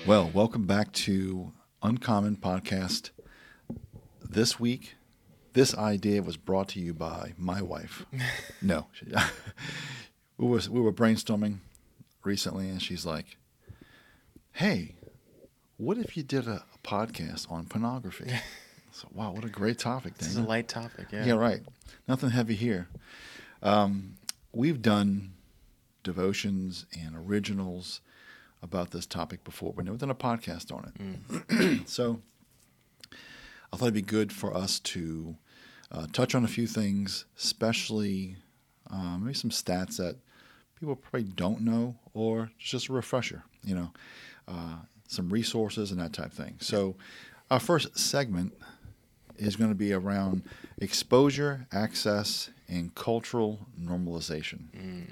Well, welcome back to Uncommon Podcast. This week, this idea was brought to you by my wife. No, we were brainstorming recently, and she's like, "Hey, what if you did a podcast on pornography?" So, wow, what a great topic, This is Dana. a light topic, yeah. Yeah, right. Nothing heavy here. We've done devotions and originals about this topic before. We've never done a podcast on it. So I thought it'd be good for us to touch on a few things, especially maybe some stats that people probably don't know, or just a refresher, some resources and that type of thing. So our first segment is going to be around exposure, access, and cultural normalization.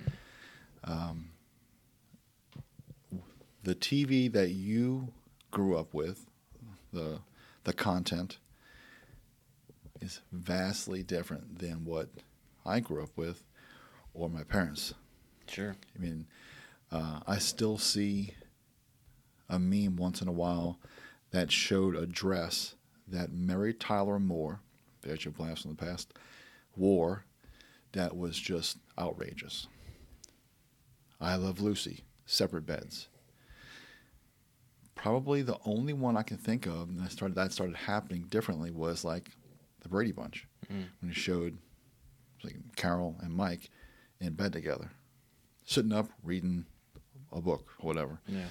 The TV that you grew up with, the content, is vastly different than what I grew up with or my parents. Sure. I mean, I still see a meme once in a while that showed a dress that Mary Tyler Moore, there's your blast from the past, wore that was just outrageous. I Love Lucy, separate beds. Probably the only one I can think of, and that started happening differently, was like the Brady Bunch, when it showed like Carol and Mike in bed together, sitting up reading a book or whatever. Yeah.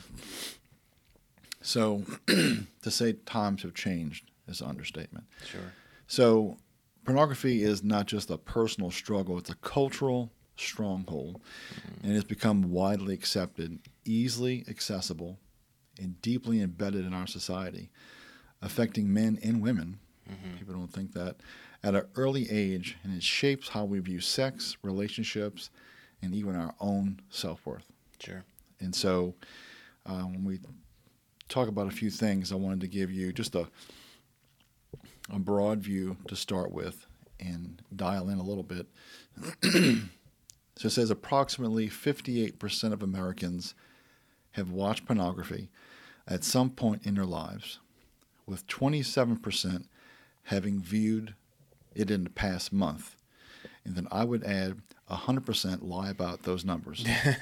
So to say times have changed is an understatement. Sure. So pornography is not just a personal struggle, it's a cultural stronghold, and it's become widely accepted, easily accessible, and deeply embedded in our society, affecting men and women. People don't think that, at an early age, and it shapes how we view sex, relationships, and even our own self-worth. Sure. And so when we talk about a few things, I wanted to give you just a broad view to start with and dial in a little bit. So it says approximately 58% of Americans have watched pornography at some point in their lives, with 27% having viewed it in the past month. And then I would add 100% lie about those numbers.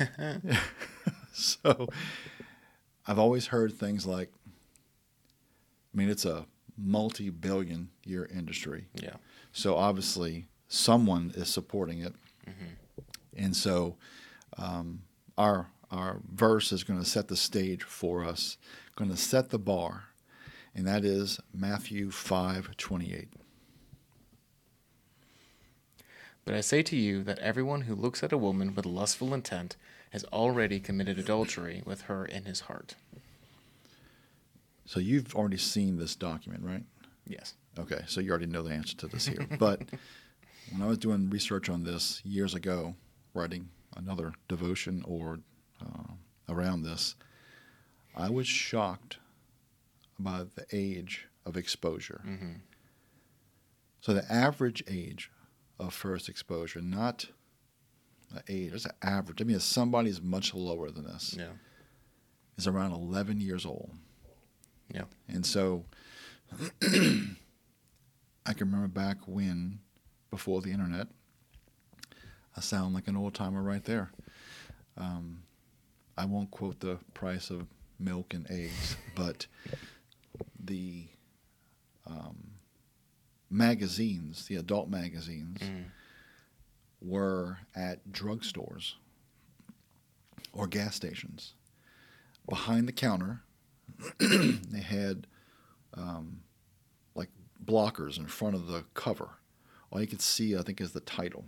So I've always heard things like, it's a multi-billion year industry. Yeah. So obviously someone is supporting it. And so our verse is going to set the stage for us, going to set the bar, and that is Matthew 5:28. But I say to you that everyone who looks at a woman with lustful intent has already committed adultery with her in his heart. So you've already seen this document, right? Yes. Okay, so you already know the answer to this here. But when I was doing research on this years ago, writing another devotion or around this, I was shocked about the age of exposure. So the average age of first exposure, not the age, it's an average. If somebody's much lower than this, Yeah. is around 11 years old. Yeah. And so I can remember back when, before the internet, I sound like an old timer right there. I won't quote the price of milk and eggs, but the magazines, the adult magazines, were at drugstores or gas stations. Behind the counter, they had like blockers in front of the cover. All you could see, I think, is the title.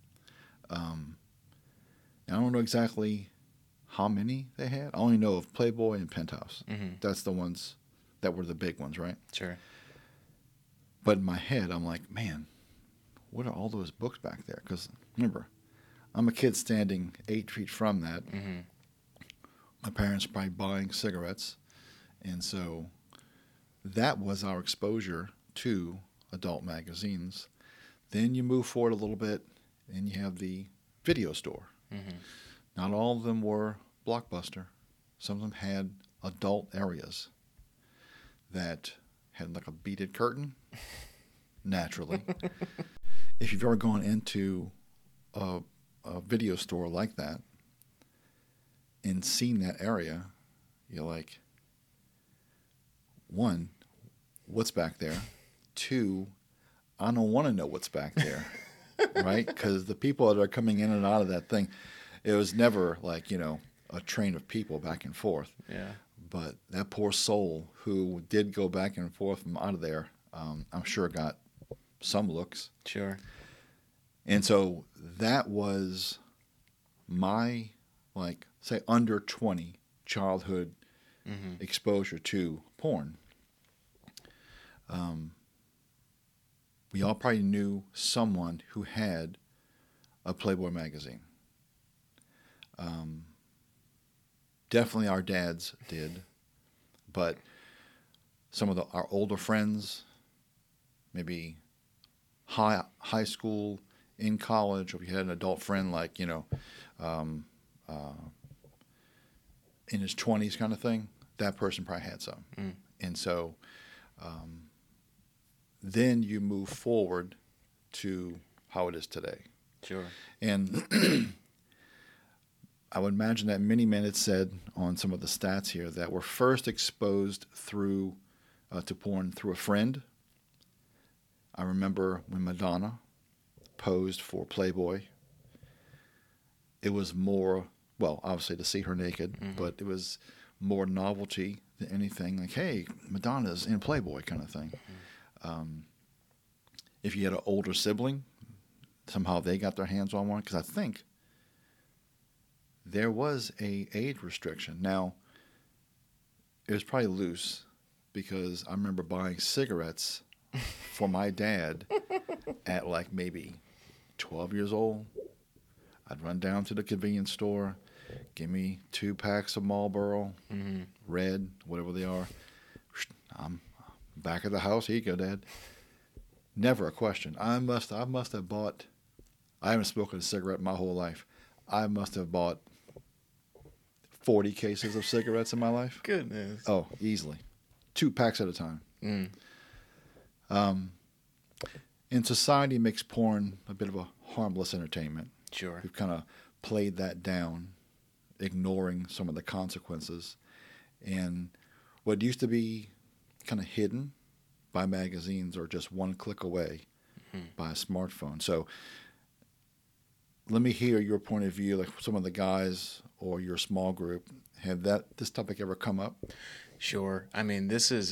I don't know exactly how many they had. I only know of Playboy and Penthouse. That's the ones that were the big ones, right? Sure. But in my head, I'm like, man, what are all those books back there? Because remember, I'm a kid standing 8 feet from that. My parents probably buying cigarettes. And so that was our exposure to adult magazines. Then you move forward a little bit, and you have the video store. Not all of them were Blockbuster. Some of them had adult areas that had like a beaded curtain, naturally. If you've ever gone into a video store like that and seen that area, you're like, one, what's back there? Two, I don't want to know what's back there, right? Because the people that are coming in and out of that thing, it was never like, a train of people back and forth. Yeah. But that poor soul who did go back and forth from out of there, I'm sure got some looks. Sure. And so that was my, like, say, under 20 childhood exposure to porn. We all probably knew someone who had a Playboy magazine. Definitely our dads did, but some of our older friends, maybe high school, in college, or if you had an adult friend like, in his 20s kind of thing, that person probably had some. And so then you move forward to how it is today. Sure. And I would imagine that many men had said on some of the stats here that were first exposed through to porn through a friend. I remember when Madonna posed for Playboy. It was more, well, obviously to see her naked, but it was more novelty than anything. Like, hey, Madonna's in Playboy kind of thing. If you had an older sibling, somehow they got their hands on one, because I think there was a age restriction. Now, it was probably loose, because I remember buying cigarettes for my dad at like maybe 12 years old. I'd run down to the convenience store, give me 2 packs of Marlboro, red, whatever they are. I'm back at the house. Here you go, Dad. Never a question. I must have bought, I haven't smoked a cigarette my whole life. I must have bought 40 cases of cigarettes in my life. Goodness. Oh, easily. 2 packs at a time. And society makes porn a bit of a harmless entertainment. Sure. We've kind of played that down, ignoring some of the consequences. And what used to be kind of hidden by magazines or just one click away by a smartphone. So let me hear your point of view, like some of the guys or your small group. Have this topic ever come up? Sure. I mean, this is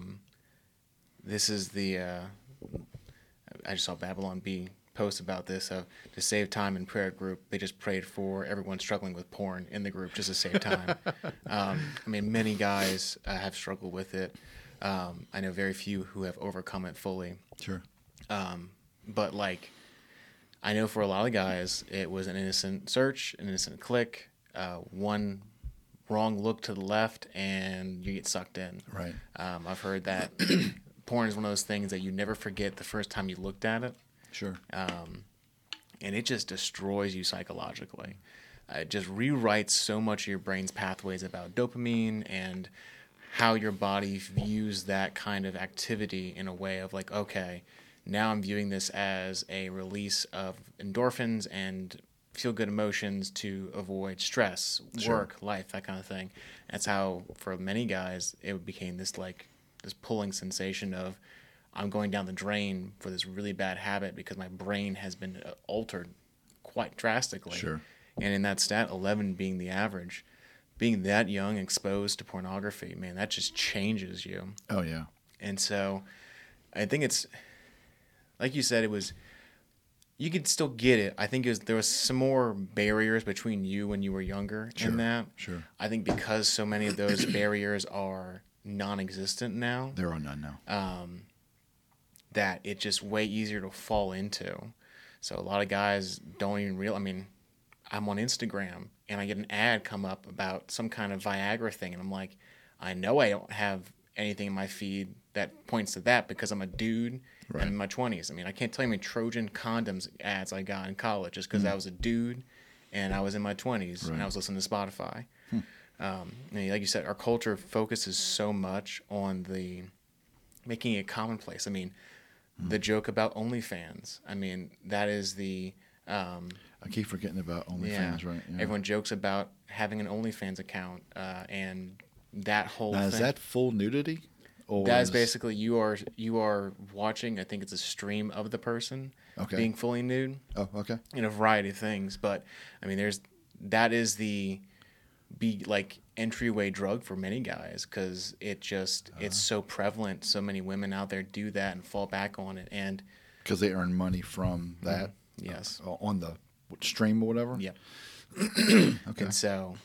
the I just saw Babylon Bee post about this. To save time in prayer group, they just prayed for everyone struggling with porn in the group just to save time. I mean, many guys have struggled with it. I know very few who have overcome it fully. Sure. But like, I know for a lot of guys, it was an innocent search, an innocent click, one wrong look to the left, and you get sucked in. Right. I've heard that porn is one of those things that you never forget the first time you looked at it. Sure. And it just destroys you psychologically. It just rewrites so much of your brain's pathways about dopamine and how your body views that kind of activity in a way of like, okay, now I'm viewing this as a release of endorphins and feel-good emotions to avoid stress, work, life, that kind of thing. That's how, for many guys, it became this pulling sensation of, I'm going down the drain for this really bad habit because my brain has been altered quite drastically. Sure. And in that stat, 11 being the average, being that young, exposed to pornography, man, that just changes you. Oh, yeah. And so I think it's, like you said, you could still get it. I think there was some more barriers between you when you were younger in that. Sure. I think because so many of those barriers are non-existent now. There are none now. That it's just way easier to fall into. So a lot of guys don't even realize. I mean, I'm on Instagram and I get an ad come up about some kind of Viagra thing, and I'm like, I know I don't have anything in my feed that points to that because I'm a dude. Right. I'm in my 20s. I mean, I can't tell you how many Trojan condoms ads I got in college just because I was a dude and I was in my 20s and I was listening to Spotify. like you said, our culture focuses so much on the making it commonplace. I mean, the joke about OnlyFans. I mean, that is the I keep forgetting about yeah. OnlyFans, right? Yeah. Everyone jokes about having an OnlyFans account, and that whole Now, thing. is that full nudity? Or That is basically you are watching. I think it's a stream of the person Okay. being fully nude Oh, okay. in a variety of things. But I mean, that is the entryway drug for many guys because it's so prevalent. So many women out there do that and fall back on it. And Because they earn money from that yes, on the stream or whatever? yep. Okay. And so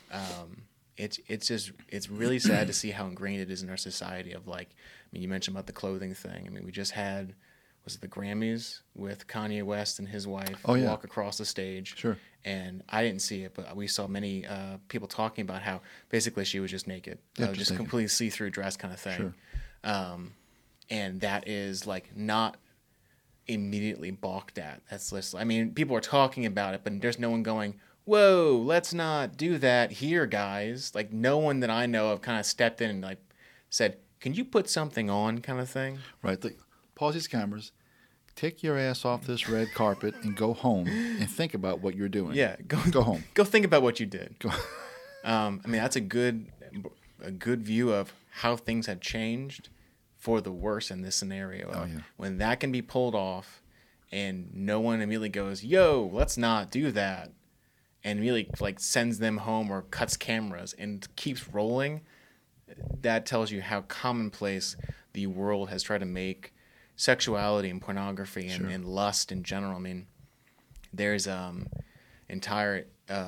it's really sad to see how ingrained it is in our society. Of like, I mean, you mentioned about the clothing thing. I mean, we just had was it the Grammys with Kanye West and his wife walk across the stage. Sure. And I didn't see it, but we saw many people talking about how basically she was just naked, Yeah, just naked. completely see-through dress kind of thing. Sure. And that is like not immediately balked at. That's just, I mean, people are talking about it, but there's no one going, whoa, let's not do that here, guys. Like, no one that I know of kind of stepped in and like said, can you put something on kind of thing? Right. Pause these cameras. Take your ass off this red carpet and go home and think about what you're doing. Yeah. Go home. Go think about what you did. Go. I mean, that's a good view of how things have changed for the worse in this scenario. Oh, yeah. When that can be pulled off and no one immediately goes, yo, let's not do that, and immediately like sends them home or cuts cameras and keeps rolling, that tells you how commonplace the world has tried to make sexuality and pornography and lust in general. I mean, there's entire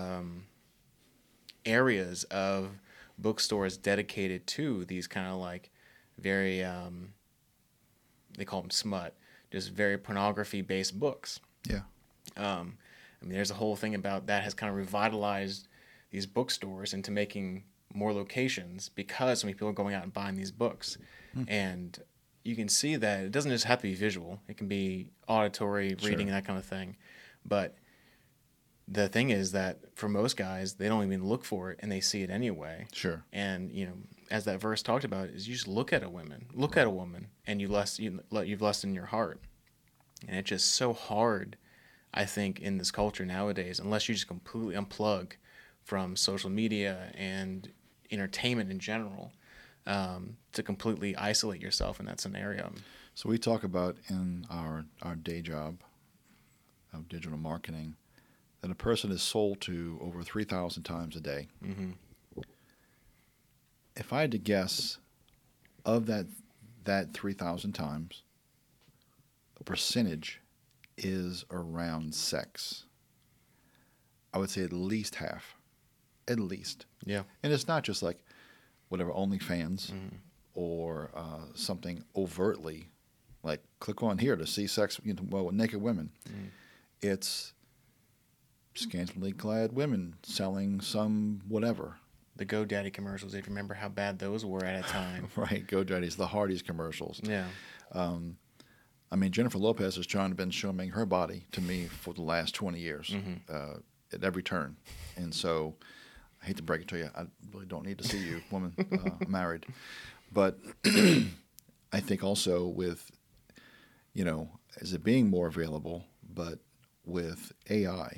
areas of bookstores dedicated to these kind of like very they call them smut, just very pornography based books. Yeah. I mean, there's a whole thing about that has kind of revitalized these bookstores into making more locations because so many people are going out and buying these books. And you can see that it doesn't just have to be visual. It can be auditory, reading, that kind of thing. But the thing is that for most guys, they don't even look for it and they see it anyway. Sure. And, you know, as that verse talked about, is you just look at a woman, and you've lust in your heart. And it's just so hard, I think, in this culture nowadays, unless you just completely unplug from social media and entertainment in general, to completely isolate yourself in that scenario. So we talk about in our day job of digital marketing that a person is sold to over 3,000 times a day. Mm-hmm. If I had to guess, of that 3,000 times, the percentage is around sex. I would say at least half. At least. Yeah. And it's not just like whatever OnlyFans or something overtly like click on here to see sex, with naked women. It's scantily clad women selling some whatever. The GoDaddy commercials, if you remember how bad those were at a time. Right, GoDaddy's, the Hardee's commercials. Yeah. I mean, Jennifer Lopez has been showing her body to me for the last 20 years at every turn. And so I hate to break it to you. I really don't need to see you, woman. I'm married. But I think also with, as it being more available, but with AI,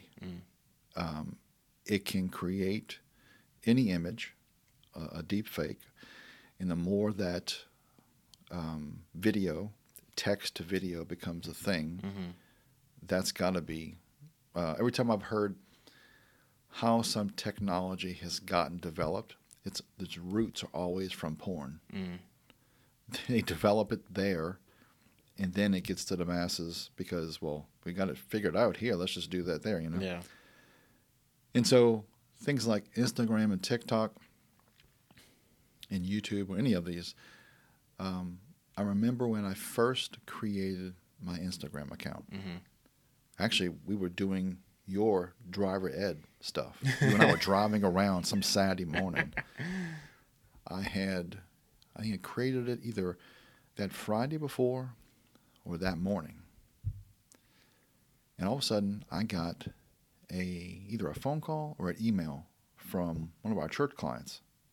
it can create any image, a deep fake. And the more that text to video becomes a thing, that's got to be, every time I've heard how some technology has gotten developed, its roots are always from porn. They develop it there, and then it gets to the masses because, well, we got it figured out here. Let's just do that there, Yeah. And so things like Instagram and TikTok and YouTube or any of these, I remember when I first created my Instagram account. Actually, we were doing your driver ed stuff. You and I were driving around some Saturday morning. I had created it either that Friday before or that morning. And all of a sudden, I got either a phone call or an email from one of our church clients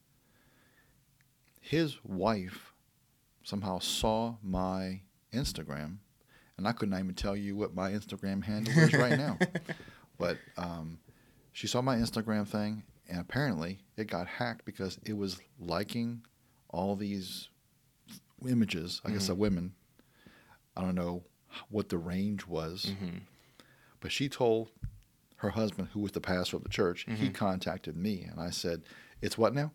his wife somehow saw my Instagram, and I could not even tell you what my Instagram handle is right now. But she saw my Instagram thing, and apparently it got hacked because it was liking all these images, I guess, of women. I don't know what the range was, but she told her husband, who was the pastor of the church, he contacted me, and I said, "It's what now?"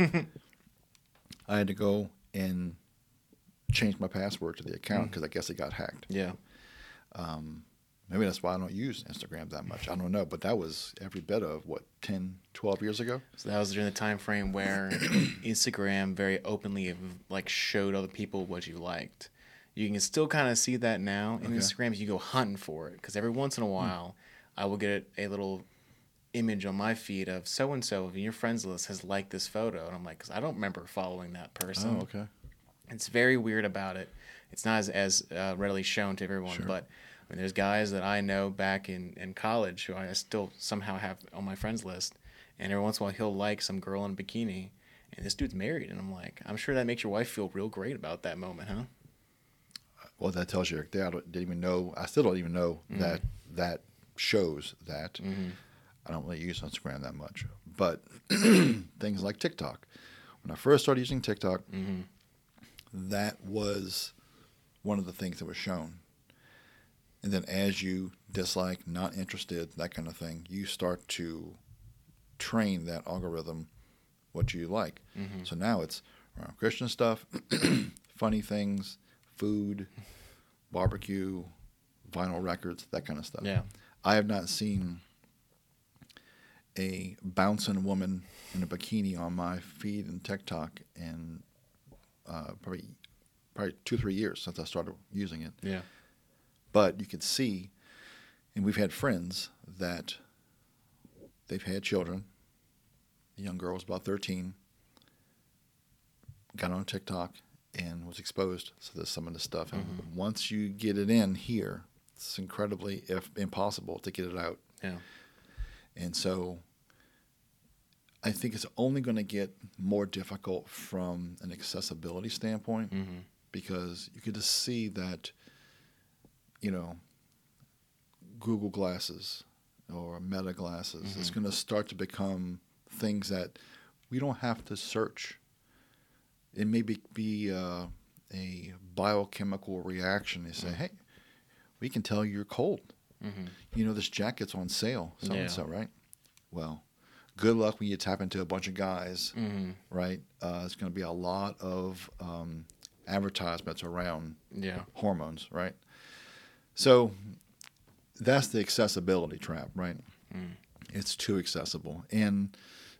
I had to go and change my password to the account because I guess it got hacked. Yeah. Maybe that's why I don't use Instagram that much. I don't know, but that was every bit of, 10, 12 years ago? So that was during the time frame where Instagram very openly showed other people what you liked. You can still kind of see that now in Instagram. You go hunting for it because every once in a while I will get a little image on my feed of so-and-so in your friends list has liked this photo. And I'm like, because I don't remember following that person. Oh, okay. It's very weird about it. It's not as readily shown to everyone, Sure. but I mean, there's guys that I know back in college who I still somehow have on my friends list, and every once in a while he'll like some girl in a bikini, and this dude's married, and I'm like, I'm sure that makes your wife feel real great about that moment, huh? Well, that tells you, I didn't even know, I still don't even know that shows that. I don't really use Instagram that much. But things like TikTok. When I first started using TikTok, that was one of the things that was shown. And then as you dislike, not interested, that kind of thing, you start to train that algorithm what you like. So now it's around Christian stuff, funny things, food, barbecue, vinyl records, that kind of stuff. Yeah. I have not seen a bouncing woman in a bikini on my feed in TikTok in probably 2-3 years since I started using it. Yeah. But you could see, and we've had friends that they've had children. The young girl was about 13, got on TikTok and was exposed to some of the stuff. And once you get it in here, it's incredibly, if impossible, to get it out. Yeah. And so I think it's only going to get more difficult from an accessibility standpoint because you could just see that, Google Glasses or Meta Glasses is going to start to become things that we don't have to search. It may be a biochemical reaction. They say, hey, we can tell you're cold. This jacket's on sale, so-and-so, right? Well, good luck when you tap into a bunch of guys, right? It's going to be a lot of advertisements around hormones, right? So that's the accessibility trap, right? It's too accessible. And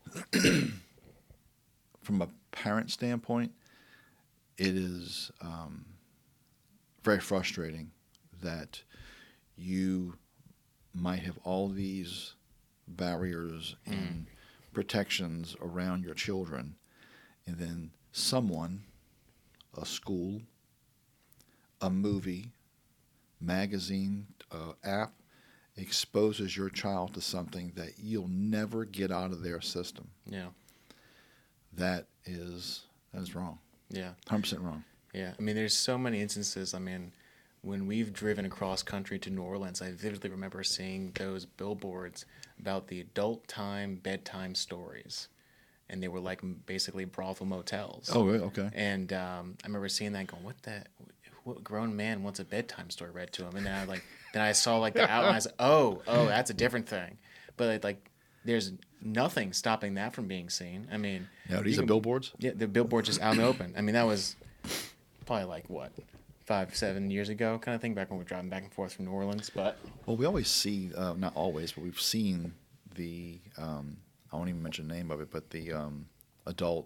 from a parent standpoint, it is very frustrating that you might have all these barriers and protections around your children, and then someone, a school, a movie, magazine, app, exposes your child to something that you'll never get out of their system. Yeah. That is wrong. Yeah. 100% wrong. Yeah. I mean, there's so many instances. I mean, when we've driven across country to New Orleans, I vividly remember seeing those billboards about the adult time bedtime stories. And they were like basically brothel motels. Oh, really? Okay. And I remember seeing that and going, what grown man wants a bedtime story read to him? And then I saw like the outline. I said, oh, that's a different thing. But like there's nothing stopping that from being seen. I mean, now these are billboards? Yeah, the billboard just out in the open. I mean, that was probably like 5-7 years ago kind of thing, back when we were driving back and forth from New Orleans. But well, we always see, not always, but we've seen the I won't even mention the name of it, but the adult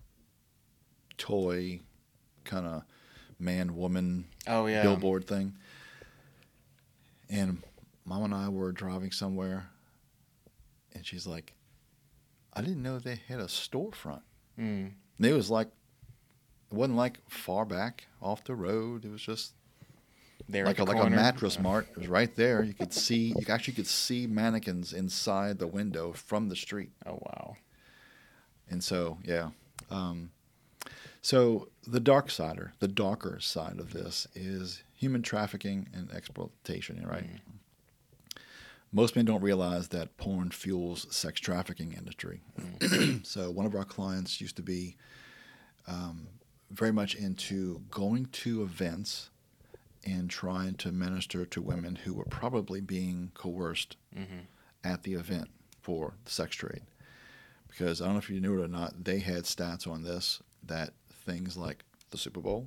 toy kind of man-woman billboard thing. And Mom and I were driving somewhere, and she's like, I didn't know they had a storefront. And it was like, it wasn't like far back off the road. It was just there like a mattress mart. It was right there. You actually could see mannequins inside the window from the street. Oh, wow. And so, yeah. So the darker side of this is human trafficking and exploitation, right? Most men don't realize that porn fuels sex trafficking industry. So one of our clients used to be very much into going to events and trying to minister to women who were probably being coerced at the event for the sex trade. Because I don't know if you knew it or not, they had stats on this that things like the Super Bowl,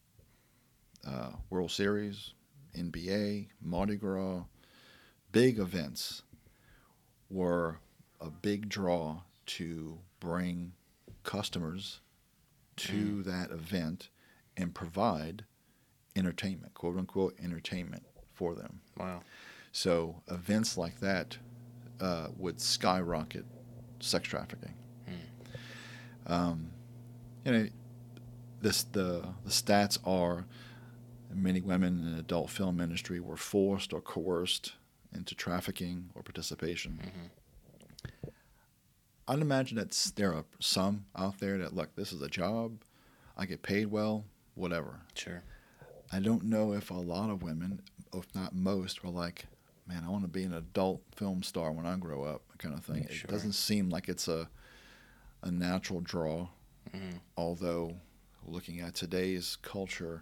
World Series, NBA, Mardi Gras, big events were a big draw to bring customers to that event and provide entertainment, quote unquote entertainment for them. Wow. So events like that would skyrocket sex trafficking. You know, the stats are many women in the adult film industry were forced or coerced into trafficking or participation. I'd imagine that there are some out there that, look, this is a job, I get paid well, whatever. Sure. I don't know if a lot of women, if not most, were like, man, I want to be an adult film star when I grow up, kind of thing. Sure. It doesn't seem like it's a natural draw, although looking at today's culture,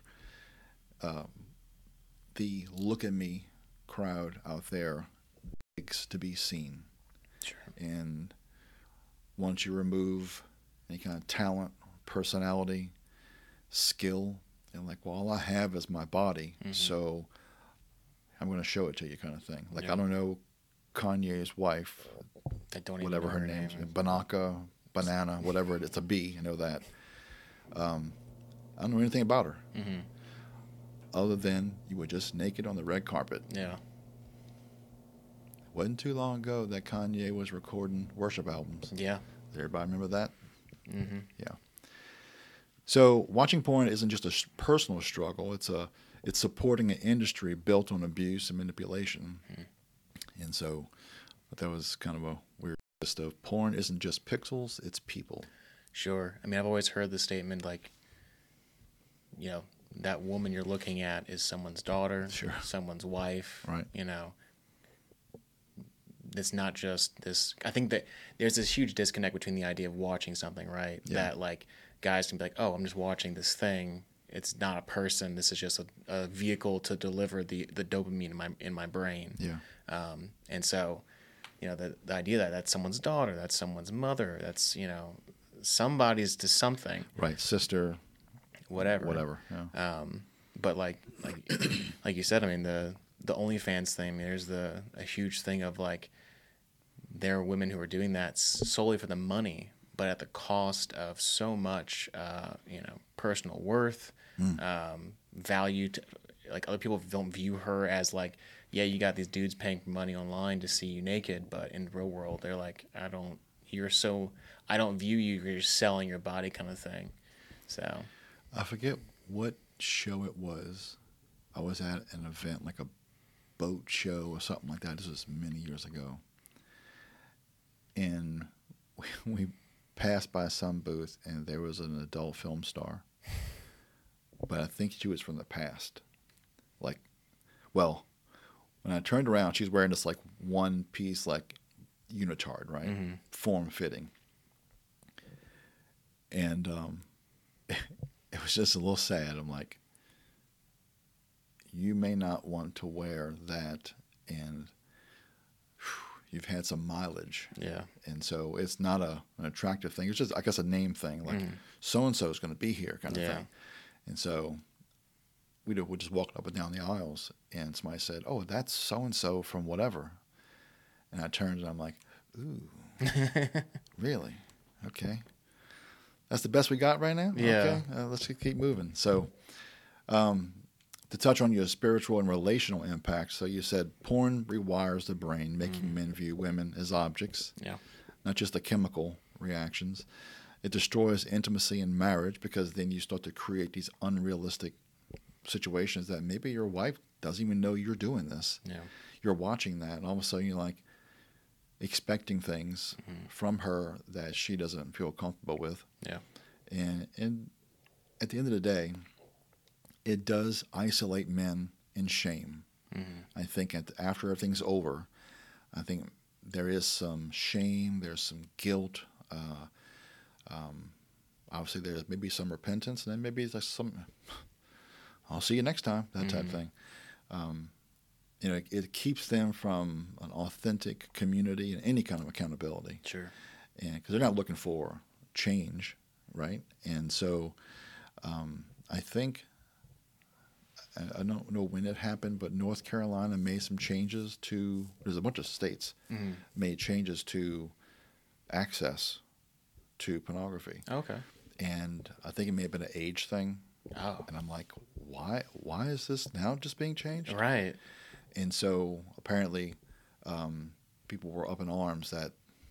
the look at me crowd out there begs to be seen. Sure. And once you remove any kind of talent, personality, skill, and like, well, all I have is my body, so I'm going to show it to you, kind of thing. Like, I don't know Kanye's wife, I don't even whatever know her name is, name. Banaka, Banana, whatever it is, it's a B, I know that. I don't know anything about her, other than you were just naked on the red carpet. Yeah. Wasn't too long ago that Kanye was recording worship albums. Yeah. Does everybody remember that? Mm-hmm. Yeah. So watching porn isn't just a personal struggle. It's supporting an industry built on abuse and manipulation. And so that was kind of a weird list of porn isn't just pixels, it's people. Sure. I mean, I've always heard the statement like, you know, that woman you're looking at is someone's daughter, Sure. someone's wife. Right. You know, it's not just this. I think that there's this huge disconnect between the idea of watching something, right? Yeah. That like guys can be like, oh, I'm just watching this thing. It's not a person. This is just a vehicle to deliver the dopamine in my brain. Yeah. And so, you know, the idea that that's someone's daughter, that's someone's mother, that's, you know, somebody's to something. Right. Sister. Whatever. Yeah. But like like you said, I mean, the OnlyFans thing, there's a huge thing of like, there are women who are doing that solely for the money, but at the cost of so much, you know, personal worth, value. Like other people don't view her as like, yeah, you got these dudes paying money online to see you naked, but in the real world, they're like, I don't view you. You're just selling your body, kind of thing. So I forget what show it was. I was at an event, like a boat show or something like that. This was many years ago. And we passed by some booth, and there was an adult film star. But I think she was from the past. Like, well, when I turned around, she's wearing this, like, one-piece, like, unitard, right? Form-fitting. And it was just a little sad. I'm like, you may not want to wear that, and you've had some mileage. yeah, And so it's not an attractive thing. It's just, I guess, a name thing. Like, so-and-so is going to be here, kind of thing. And so we just walked up and down the aisles, and somebody said, oh, that's so-and-so from whatever. And I turned, and I'm like, ooh, really? Okay. That's the best we got right now? Yeah. Okay, let's keep moving. So to touch on your spiritual and relational impacts, so you said porn rewires the brain, making men view women as objects, not just the chemical reactions. It destroys intimacy in marriage because then you start to create these unrealistic situations that maybe your wife doesn't even know you're doing this. Yeah. You're watching that, and all of a sudden you're like expecting things from her that she doesn't feel comfortable with. Yeah. And at the end of the day, it does isolate men in shame. Mm-hmm. I think after everything's over, I think there is some shame, there's some guilt. Obviously, there's maybe some repentance, and then maybe there's some, I'll see you next time, that type thing. It keeps them from an authentic community and any kind of accountability. Sure. And because they're not looking for change, right? And so I think, I don't know when it happened, but North Carolina made some changes to, there's a bunch of states made changes to access to pornography. Okay. And I think it may have been an age thing. Oh. And I'm like, why is this now just being changed? Right. And so apparently people were up in arms that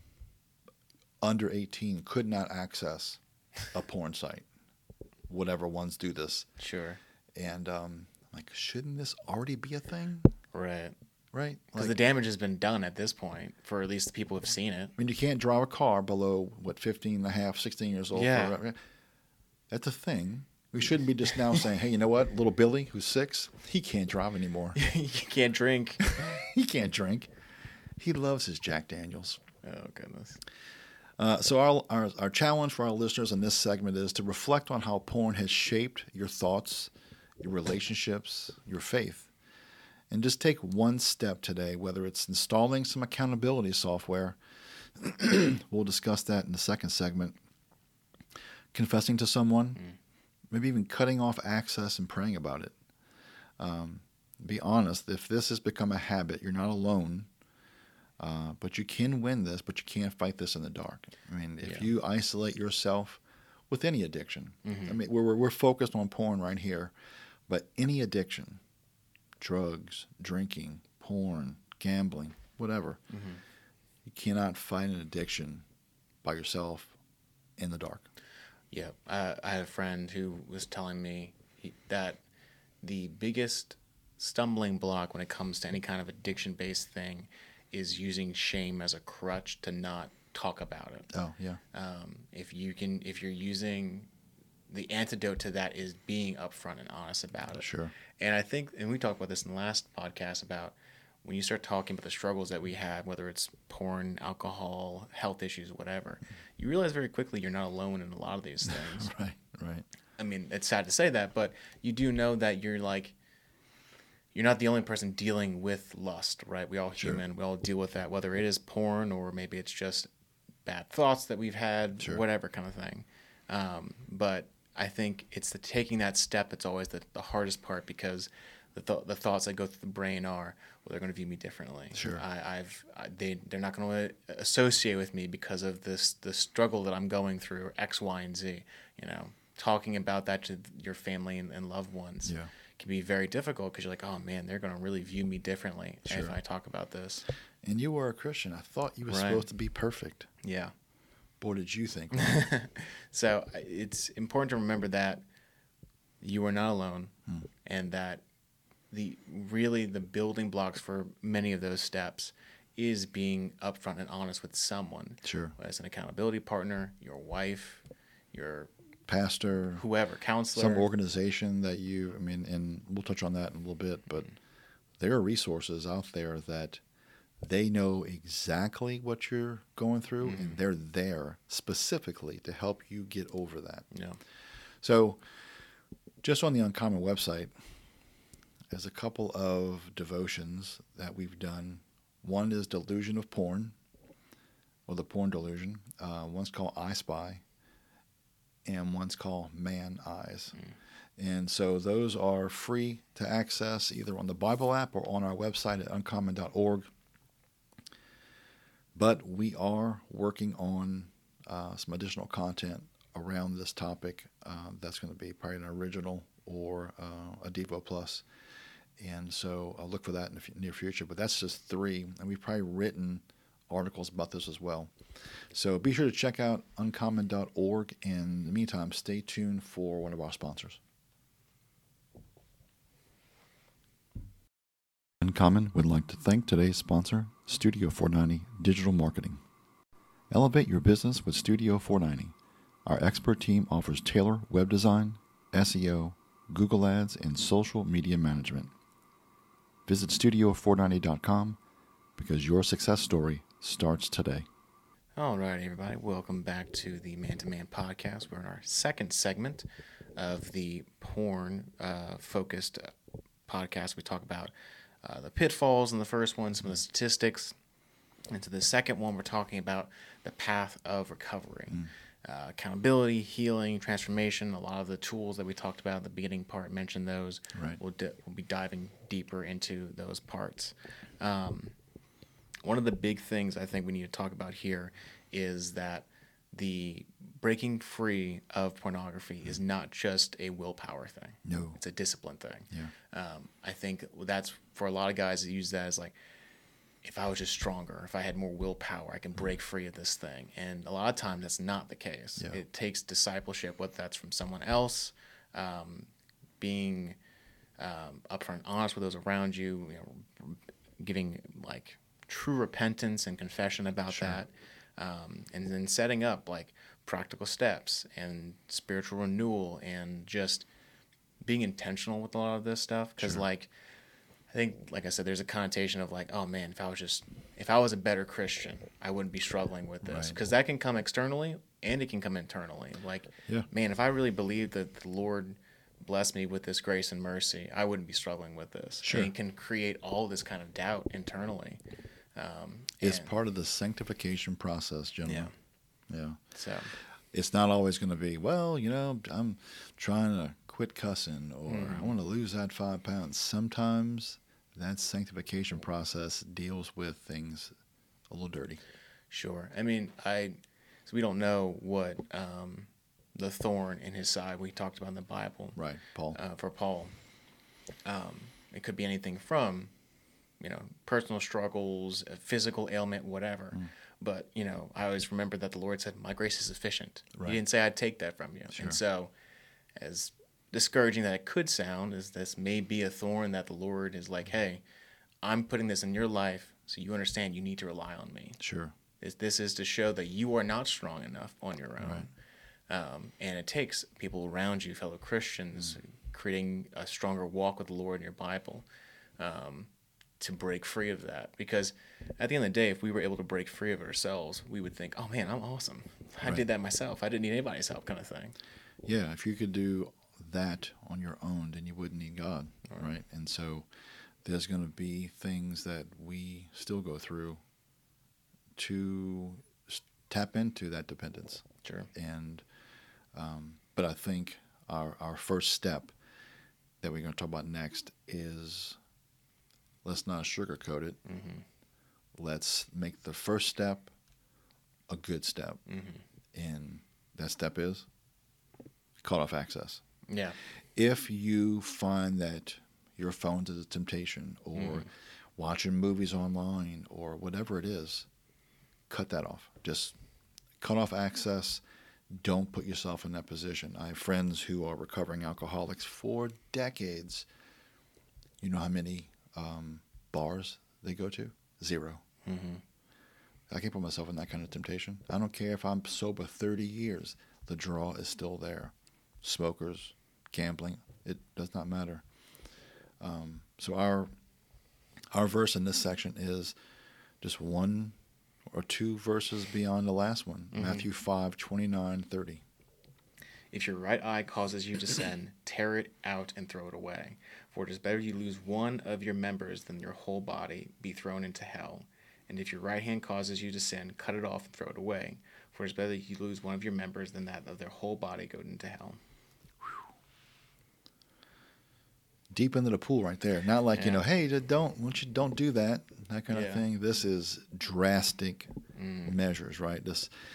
under 18 could not access a porn site, whatever ones do this. Sure. And I'm like, shouldn't this already be a thing? Right. Right? Because Like, the damage has been done at this point for at least the people who've seen it. I mean, you can't drive a car below, 15 and a half, 16 years old. Yeah. That's a thing. We shouldn't be just now saying, hey, you know what? Little Billy, who's 6, he can't drive anymore. You can't drink. He can't drink. He loves his Jack Daniels. Oh, goodness. So our challenge for our listeners in this segment is to reflect on how porn has shaped your thoughts, your relationships, your faith. And just take one step today, whether it's installing some accountability software. We'll discuss that in the second segment. Confessing to someone, maybe even cutting off access and praying about it. Be honest, if this has become a habit, you're not alone. But you can win this, but you can't fight this in the dark. I mean, if you isolate yourself with any addiction, I mean, we're focused on porn right here, but any addiction, drugs, drinking, porn, gambling, whatever, you cannot fight an addiction by yourself in the dark. Yeah. I had a friend who was telling me that the biggest stumbling block when it comes to any kind of addiction-based thing is using shame as a crutch to not talk about it. Oh, yeah. If you're using the antidote to that is being upfront and honest about it. Sure. And I think, and we talked about this in the last podcast about when you start talking about the struggles that we have, whether it's porn, alcohol, health issues, whatever, you realize very quickly you're not alone in a lot of these things. Right. I mean, it's sad to say that, but you do know that you're not the only person dealing with lust, right? We all human. We all deal with that, whether it is porn or maybe it's just bad thoughts that we've had, whatever kind of thing. But I think it's the taking that step that's always the hardest part, because the thoughts that go through the brain are, well, they're going to view me differently. Sure. They're not going to associate with me because of the struggle that I'm going through, or X, Y, and Z. Talking about that to your family and loved ones can be very difficult, because you're like, oh man, they're going to really view me differently if I talk about this. And you were a Christian. I thought you were supposed to be perfect. Yeah. What did you think? So it's important to remember that you are not alone, and that the building blocks for many of those steps is being upfront and honest with someone. Sure. As an accountability partner, your wife, your pastor, whoever, counselor, some organization that and we'll touch on that in a little bit, but there are resources out there that they know exactly what you're going through, and they're there specifically to help you get over that. Yeah. So just on the Uncommon website, there's a couple of devotions that we've done. One is Delusion of Porn, or the Porn Delusion. One's called I Spy, and one's called Man Eyes. And so those are free to access either on the Bible app or on our website at uncommon.org. But we are working on some additional content around this topic. That's going to be probably an original or a Devo Plus. And so I'll look for that in the near future. But that's just 3. And we've probably written articles about this as well. So be sure to check out uncommon.org. And in the meantime, stay tuned for one of our sponsors. Uncommon would like to thank today's sponsor, Studio 490 Digital Marketing. Elevate your business with Studio 490. Our expert team offers tailored web design, SEO, Google Ads, and social media management. Visit studio490.com because your success story starts today. All right, everybody. Welcome back to the Man to Man podcast. We're in our second segment of the porn-focused podcast. We talk about the pitfalls in the first one, some of the statistics. And to the second one, we're talking about the path of recovery. Accountability, healing, transformation, a lot of the tools that we talked about at the beginning part, mentioned those. Right. We'll be diving deeper into those parts. One of the big things I think we need to talk about here is that the breaking free of pornography is not just a willpower thing. No. It's a discipline thing. Yeah. I think that's, for a lot of guys that use that as like, if I was just stronger, if I had more willpower, I can break free of this thing. And a lot of times that's not the case. Yeah. It takes discipleship, whether that's from someone else, being upfront honest with those around you, giving like true repentance and confession about that, and then setting up like practical steps and spiritual renewal and just being intentional with a lot of this stuff. Because like, I think, like I said, there's a connotation of like, oh man, if I was a better Christian, I wouldn't be struggling with this. Because that can come externally and it can come internally. Like, man, if I really believed that the Lord blessed me with this grace and mercy, I wouldn't be struggling with this. And it can create all this kind of doubt internally. It's part of the sanctification process, gentlemen. Yeah. So it's not always going to be, well, I'm trying to quit cussing or I want to lose that 5 pounds. Sometimes that sanctification process deals with things a little dirty. Sure. I mean, so we don't know what the thorn in his side we talked about in the Bible. Right, Paul. For Paul. It could be anything from, personal struggles, a physical ailment, whatever. But, I always remember that the Lord said, my grace is sufficient. Right. He didn't say I'd take that from you. Sure. And so, as discouraging that it could sound, is this may be a thorn that the Lord is like, hey, I'm putting this in your life so you understand you need to rely on me. Sure. This is to show that you are not strong enough on your own. Right. And it takes people around you, fellow Christians, creating a stronger walk with the Lord in your Bible, to break free of that. Because at the end of the day, if we were able to break free of it ourselves, we would think, oh man, I'm awesome. I did that myself. I didn't need anybody's help, kind of thing. Yeah, if you could do that on your own, then you wouldn't need God, right? And so there's going to be things that we still go through to tap into that dependence. Sure. And but I think our first step that we're going to talk about next is, let's not sugarcoat it. Let's make the first step a good step. And that step is cut off access. Yeah. If you find that your phone's a temptation or watching movies online or whatever it is, cut that off. Just cut off access. Don't put yourself in that position. I have friends who are recovering alcoholics for decades. You know how many bars they go to? 0. I can't put myself in that kind of temptation. I don't care if I'm sober 30 years. The draw is still there. Smokers, gambling, it does not matter. So our verse in this section is just 1 or 2 verses beyond the last one. Matthew 5:29-30. If your right eye causes you to sin, tear it out and throw it away. For it is better you lose one of your members than your whole body be thrown into hell. And if your right hand causes you to sin, cut it off and throw it away. For it is better that you lose one of your members than that of their whole body go into hell. Deep into the pool right there. Not like, hey, don't do that kind of thing. This is drastic measures, right?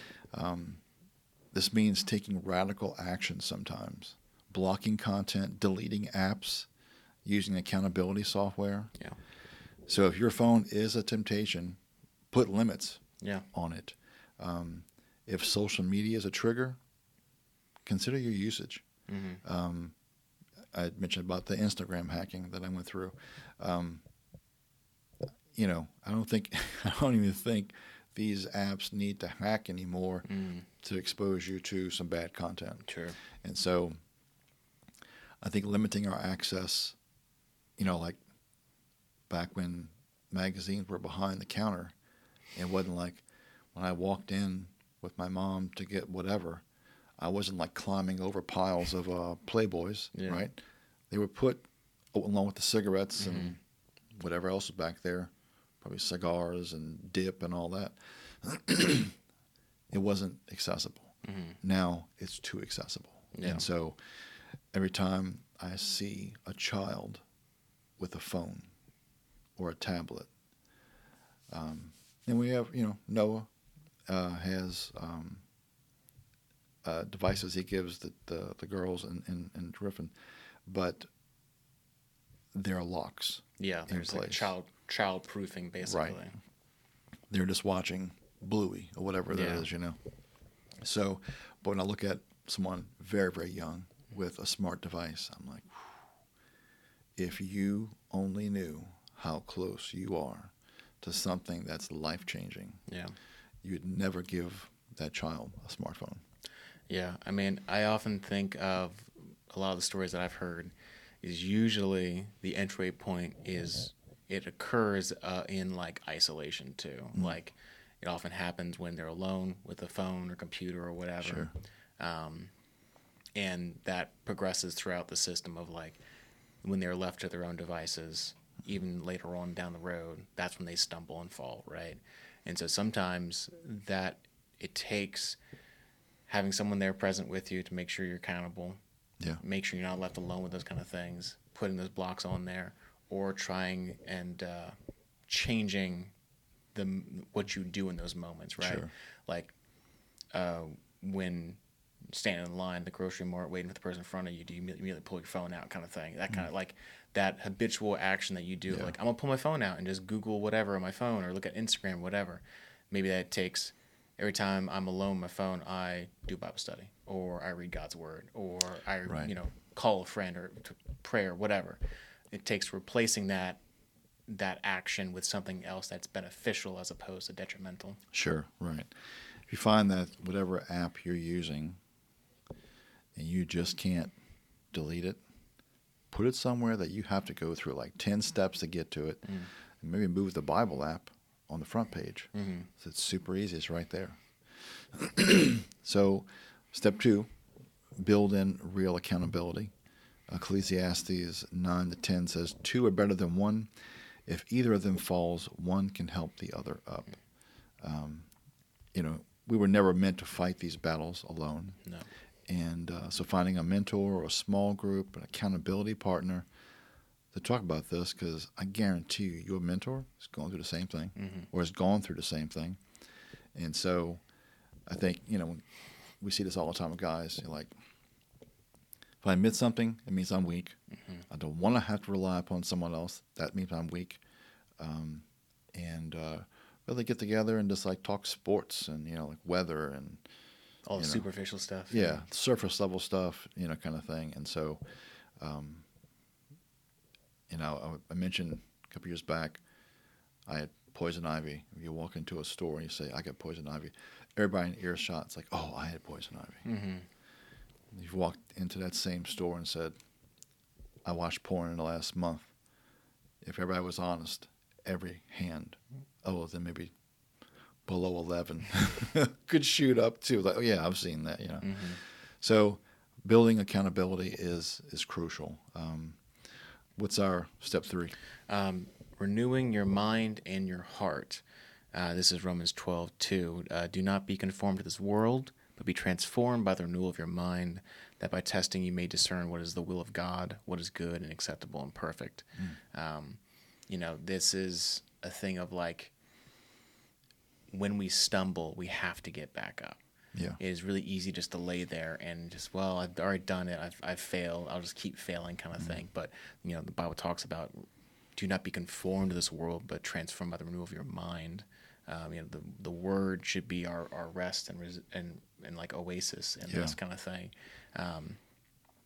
This means taking radical action sometimes. Blocking content, deleting apps, using accountability software. Yeah. So if your phone is a temptation, put limits on it. If social media is a trigger, consider your usage. I mentioned about the Instagram hacking that I went through. I don't even think these apps need to hack anymore to expose you to some bad content. Sure. And so I think limiting our access, like back when magazines were behind the counter, it wasn't like when I walked in with my mom to get whatever, I wasn't like climbing over piles of Playboys, right? They were put along with the cigarettes and whatever else was back there, probably cigars and dip and all that. It wasn't accessible. Now it's too accessible. Yeah. And so every time I see a child with a phone or a tablet, and we have, Noah has devices he gives the girls in Griffin, but there are locks. Yeah, there's like child proofing basically. Right. They're just watching Bluey or whatever that is, So, but when I look at someone very, very young with a smart device, I'm like, if you only knew how close you are to something that's life-changing, you'd never give that child a smartphone. Yeah, I mean, I often think of a lot of the stories that I've heard is usually the entry point is it occurs in like isolation too. Like it often happens when they're alone with a phone or computer or whatever. Sure. And that progresses throughout the system of like when they're left to their own devices, even later on down the road, that's when they stumble and fall, right? And so sometimes that it takes having someone there present with you to make sure you're accountable, make sure you're not left alone with those kind of things, putting those blocks on there, or trying and changing what you do in those moments, right? Sure. Like when standing in line at the grocery mart waiting for the person in front of you, do you immediately pull your phone out kind of thing? That kind of like that habitual action that you do, like I'm going to pull my phone out and just Google whatever on my phone or look at Instagram, whatever. Maybe that takes every time I'm alone on my phone, I do Bible study or I read God's word or I, call a friend or to pray or whatever. It takes replacing that action with something else that's beneficial as opposed to detrimental. Sure, right. If you find that whatever app you're using and you just can't delete it, put it somewhere that you have to go through like 10 steps to get to it. And maybe move the Bible app on the front page. So it's super easy. It's right there. So step 2, build in real accountability. Ecclesiastes 9-10 says, 2 are better than 1. If either of them falls, one can help the other up. We were never meant to fight these battles alone. No. And so finding a mentor or a small group, an accountability partner to talk about this, because I guarantee you, your mentor is going through the same thing or has gone through the same thing. And so I think, we see this all the time with guys. You're like, if I admit something, it means I'm weak. I don't want to have to rely upon someone else. That means I'm weak. And really get together and just like talk sports and, like weather and all the superficial stuff. Yeah, surface level stuff, kind of thing. And so, I mentioned a couple years back, I had poison ivy. If you walk into a store and you say, I got poison ivy, everybody in earshot's like, oh, I had poison ivy. You've walked into that same store and said, I watched porn in the last month. If everybody was honest, every hand, other than maybe below 11, could shoot up to like, oh yeah, I've seen that, So building accountability is crucial. What's our step 3? Renewing your mind and your heart. This is Romans 12:2. Do not be conformed to this world, but be transformed by the renewal of your mind, that by testing you may discern what is the will of God, what is good and acceptable and perfect. This is a thing of like, when we stumble, we have to get back up. Yeah. It is really easy just to lay there and just, well, I've already done it. I've failed. I'll just keep failing kind of thing. But, the Bible talks about do not be conformed to this world, but transformed by the renewal of your mind. The word should be our rest and like oasis in this kind of thing.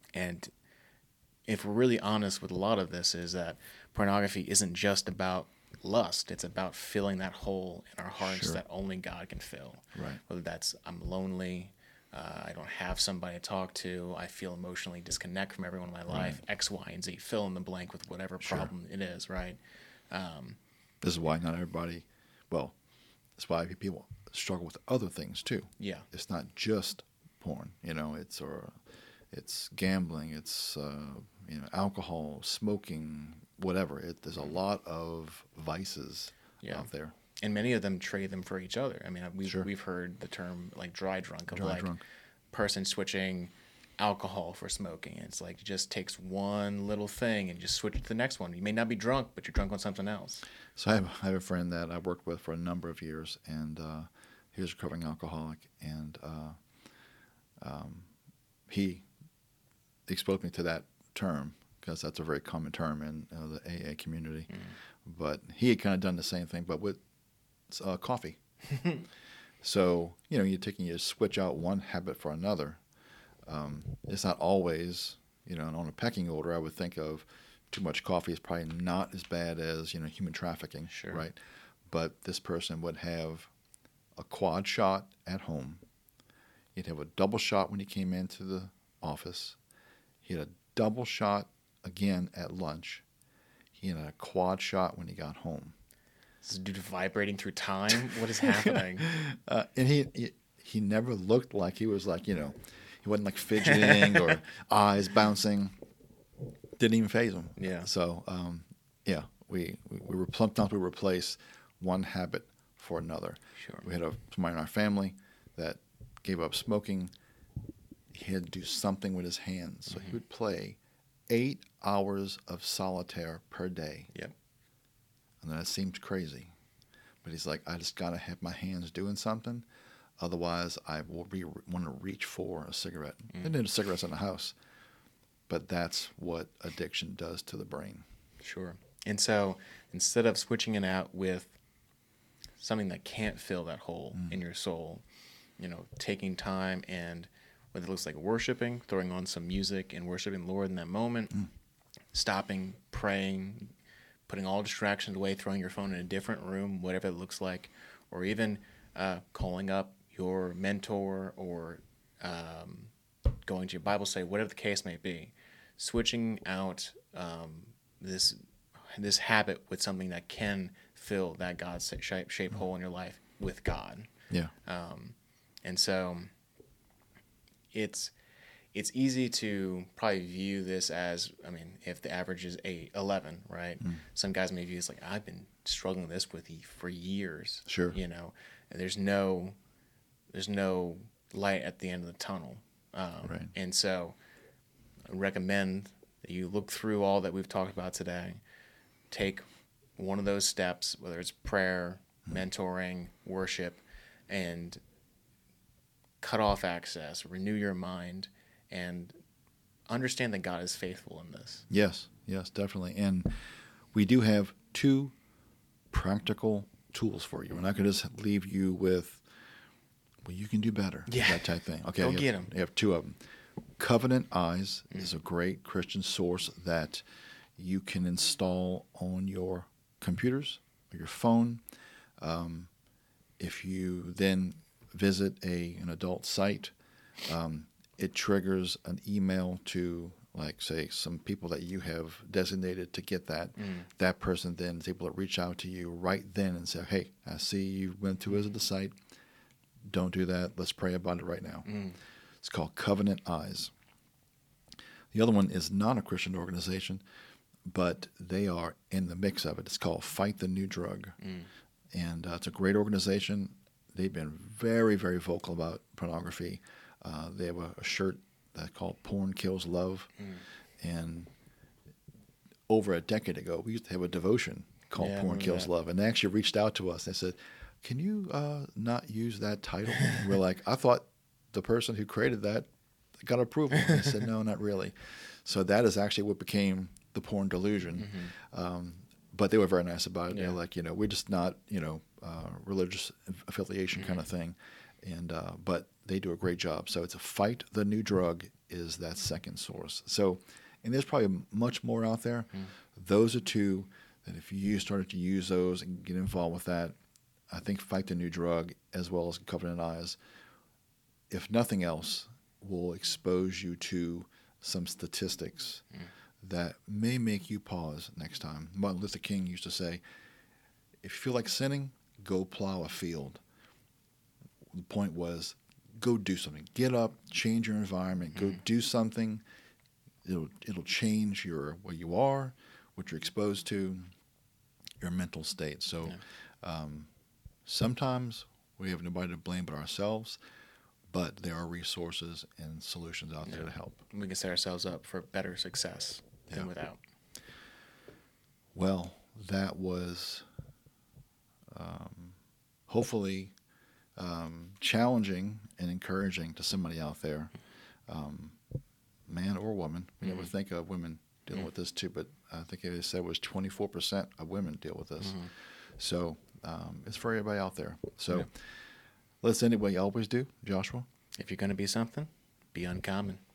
And if we're really honest with a lot of this, is that pornography isn't just about lust. It's about filling that hole in our hearts Sure. that only God can fill. Right. Whether that's I'm lonely, I don't have somebody to talk to, I feel emotionally disconnected from everyone in my life, X, Y, and Z. Fill in the blank with whatever Sure. problem it is, right? This is why not everybody, well, that's why people struggle with other things too. Yeah. It's not just porn, it's gambling, it's alcohol, smoking, whatever. There's a lot of vices Yeah. out there. And many of them trade them for each other. I mean, Sure. we've heard the term like dry drunk, of Dry like drunk. person switching alcohol for smoking. It's like it just takes one little thing and just switch to the next one. You may not be drunk, but you're drunk on something else. So I have a friend that I worked with for a number of years, and he was a recovering alcoholic, and he exposed me to that term because that's a very common term in the AA community. But he had kind of done the same thing, but with coffee. So, you switch out one habit for another. It's not always, on a pecking order, I would think of too much coffee is probably not as bad as, human trafficking, Sure. right? But this person would have a quad shot at home. He'd have a double shot when he came into the office. He had a double shot again at lunch. He had a quad shot when he got home. Is this dude vibrating through time? What is happening? And he never looked like he was like, he wasn't like fidgeting or eyes bouncing. Didn't even faze him. Yeah. So, we were sometimes we replace one habit for another. Sure. We had somebody in our family that gave up smoking. He had to do something with his hands. So he would play 8 hours of solitaire per day. Yep. And that seemed crazy. But he's like, I just got to have my hands doing something. Otherwise, I will want to reach for a cigarette. And then cigarettes in the house. But that's what addiction does to the brain. Sure. And so instead of switching it out with something that can't fill that hole in your soul, taking time and whether it looks like worshiping, throwing on some music and worshiping the Lord in that moment, stopping, praying, putting all distractions away, throwing your phone in a different room, whatever it looks like, or even calling up your mentor or going to your Bible study, whatever the case may be, switching out this habit with something that can fill that God-shaped hole in your life with God. Yeah. And so it's easy to probably view this as, if the average is 11, right? Some guys may view this like, I've been struggling with this for years. Sure. And there's no light at the end of the tunnel. Right. And so I recommend that you look through all that we've talked about today, take one of those steps, whether it's prayer, mentoring, worship, and cut off access, renew your mind, and understand that God is faithful in this. Yes, definitely. And we do have 2 practical tools for you. We're not going to just leave you with, well, you can do better, that type thing. Okay, Go get them. You have 2 of them. Covenant Eyes is a great Christian source that you can install on your computers or your phone. If you then visit an adult site, it triggers an email to, like, say, some people that you have designated to get that. That person then is able to reach out to you right then and say, hey, I see you went to visit the site. Don't do that. Let's pray about it right now. It's called Covenant Eyes. The other one is not a Christian organization, but they are in the mix of it. It's called Fight the New Drug. And it's a great organization. They've been very, very vocal about pornography. They have a shirt that's called Porn Kills Love. And over a decade ago, we used to have a devotion called Porn Kills Love. And they actually reached out to us. They said, can you not use that title? And we're like, I thought the person who created that got approval. And they said, no, not really. So that is actually what became the Porn Delusion. But they were very nice about it. They're like, we're just not, religious affiliation kind of thing. And but they do a great job. So it's a Fight the New Drug is that second source. So, and there's probably much more out there. Those are 2 that if you started to use those and get involved with that, I think Fight the New Drug, as well as Covenant Eyes, if nothing else, will expose you to some statistics that may make you pause next time. Martin Luther King used to say, if you feel like sinning, go plow a field. The point was, go do something. Get up, change your environment, go do something. It'll change where you are, what you're exposed to, your mental state. So sometimes we have nobody to blame but ourselves, but there are resources and solutions out there to help. We can set ourselves up for better success than without. Well, that was hopefully challenging and encouraging to somebody out there, man or woman. We never think of women dealing with this too, but I think they said it was 24% of women deal with this. So it's for everybody out there. So let's end it what you always do, Joshua. If you're going to be something, be uncommon.